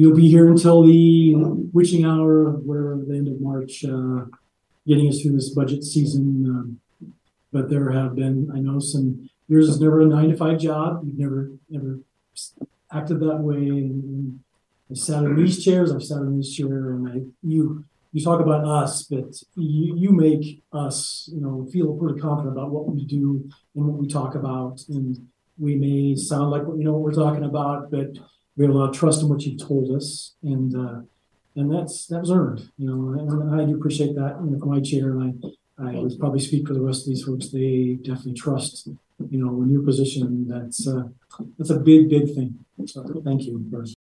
you'll be here until the witching hour of where the end of March, getting us through this budget season. But there have been, I know yours is never a 9 to 5 job. You've never acted that way. And I've sat in these chairs, I've sat in this chair, and you talk about us, but you make us, feel pretty confident about what we do and what we talk about. And we may sound like we know what we're talking about, but we have a lot of trust in what you've told us, and that was earned, and I do appreciate that. For my chair, and I would probably speak for the rest of these folks. They definitely trust, in your position. That's a big thing. So thank you first.